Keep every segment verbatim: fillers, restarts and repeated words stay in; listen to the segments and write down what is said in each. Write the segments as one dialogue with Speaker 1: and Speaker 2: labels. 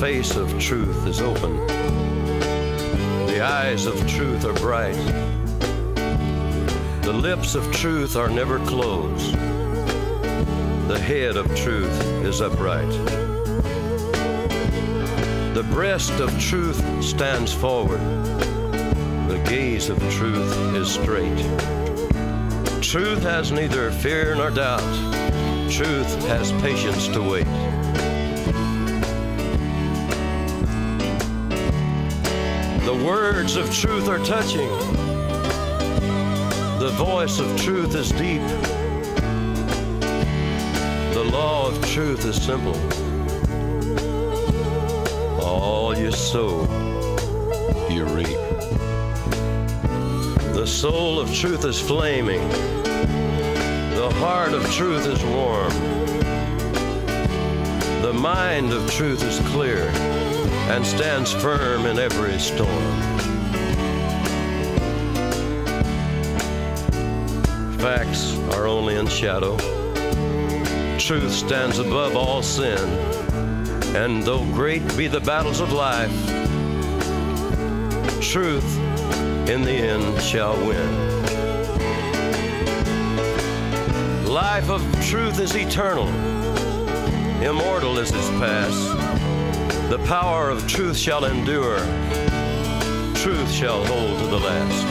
Speaker 1: face of truth is open. The eyes of truth are bright. The lips of truth are never closed. The head of truth is upright. The breast of truth stands forward. The gaze of truth is straight. Truth has neither fear nor doubt. Truth has patience to wait. The words of truth are touching. The voice of truth is deep. The law of truth is simple. All you sow, you reap. The soul of truth is flaming. The heart of truth is warm. The mind of truth is clear and stands firm in every storm. Facts are only in shadow. Truth stands above all sin. And though great be the battles of life, truth in the end shall win. Life of truth is eternal. Immortal is its past. The power of truth shall endure. Truth shall hold to the last.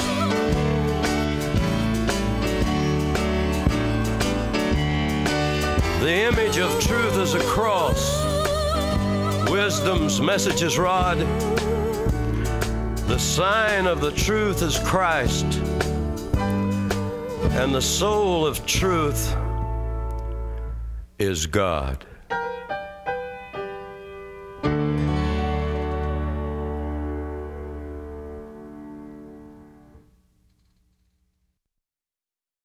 Speaker 1: The image of truth is a cross. Wisdom's message is rod. The sign of the truth is Christ. And the soul of truth is God.